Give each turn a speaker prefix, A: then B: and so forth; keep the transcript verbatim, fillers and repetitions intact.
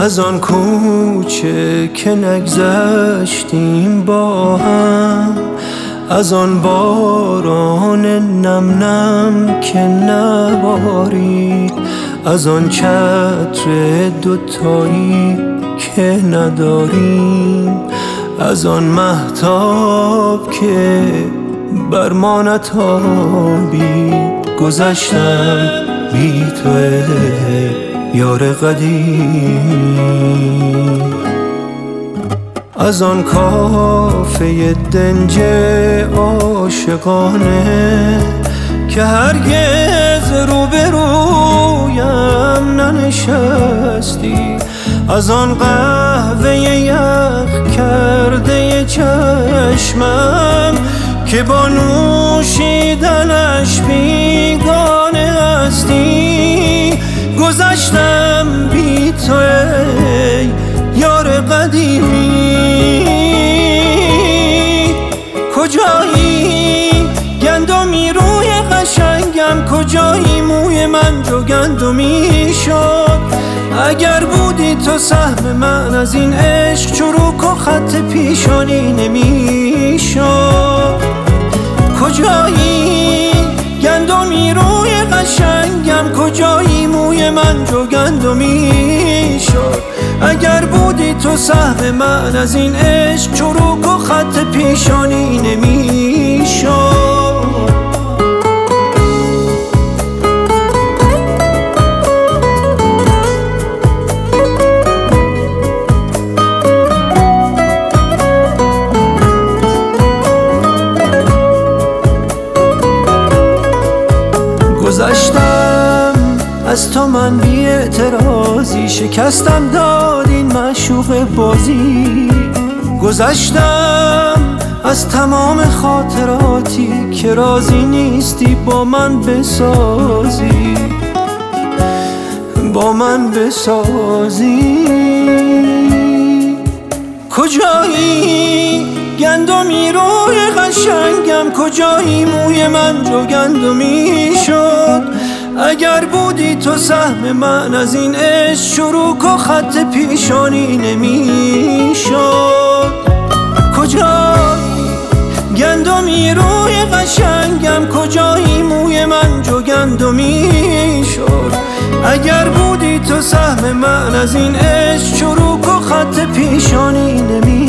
A: از آن کوچه که نگذشتیم با هم، از آن باران نم نم که نبارید، از آن چتر دوتایی که نداریم، از آن مهتاب که بر ما نتابید. گذشتم بی تو یار قدیم، از آن کافه دنج عاشقانه که هرگز روبرویم ننشستی، از آن قهوه یخ کرده چشمم که با نوشیدنش بیگانه هستی. گذشتم بی تو ای یار قدیمی، کجایی گندمی روی قشنگم، کجایی موی من جو گندمی شد. اگر بودی تو سهم من از این عشق، چروک و خط پیشانی نمی شد. کجایی گندمی روی قشنگم، کجایی موی من جو گندمی شد. اگر بودی تو سهم من از این عشق، چروک و خط پیشانی نمی شد. گذشتم از تو من بی اعتراضی، شکستم داد این معشوق بازی. گذشتم از تمام خاطراتی که راضی نیستی با من بسازی، با من بسازی. کجایی گندمی روی قشنگم، کجایی موی من جو گندمی شد. اگر بودی تو سهم من از این عشق، چروک و خط پیشانی نمی شد. کجایی گندمی روی قشنگم، کجایی موی من جو گندمی شد. اگر بودی تو سهم من از این عشق، چروک و خط پیشانی نمی